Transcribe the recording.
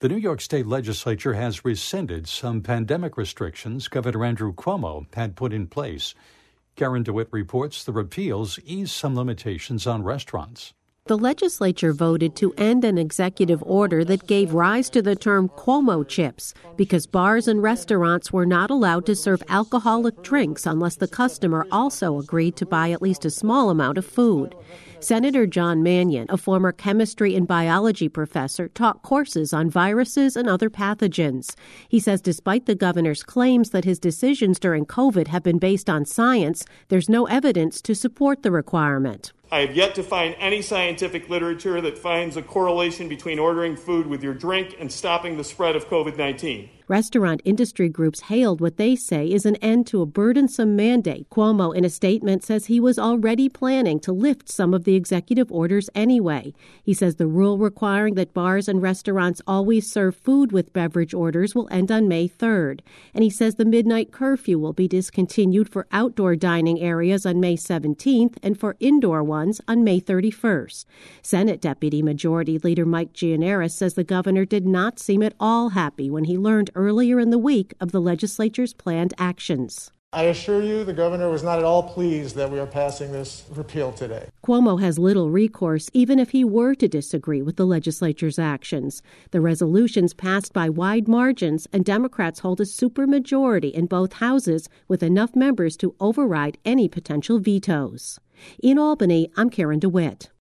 The New York State Legislature has rescinded some pandemic restrictions Governor Andrew Cuomo had put in place. Karen DeWitt reports the repeals ease some limitations on restaurants. The legislature voted to end an executive order that gave rise to the term Cuomo chips because bars and restaurants were not allowed to serve alcoholic drinks unless the customer also agreed to buy at least a small amount of food. Senator John Mannion, a former chemistry and biology professor, taught courses on viruses and other pathogens. He says despite the governor's claims that his decisions during COVID have been based on science, there's no evidence to support the requirement. I have yet to find any scientific literature that finds a correlation between ordering food with your drink and stopping the spread of COVID-19. Restaurant industry groups hailed what they say is an end to a burdensome mandate. Cuomo, in a statement, says he was already planning to lift some of the executive orders anyway. He says the rule requiring that bars and restaurants always serve food with beverage orders will end on May 3rd. And he says the midnight curfew will be discontinued for outdoor dining areas on May 17th and for indoor ones on May 31st. Senate Deputy Majority Leader Mike Gianaris says the governor did not seem at all happy when he learned earlier in the week of the legislature's planned actions. I assure you the governor was not at all pleased that we are passing this repeal today. Cuomo has little recourse even if he were to disagree with the legislature's actions. The resolutions passed by wide margins, and Democrats hold a supermajority in both houses with enough members to override any potential vetoes. In Albany, I'm Karen DeWitt.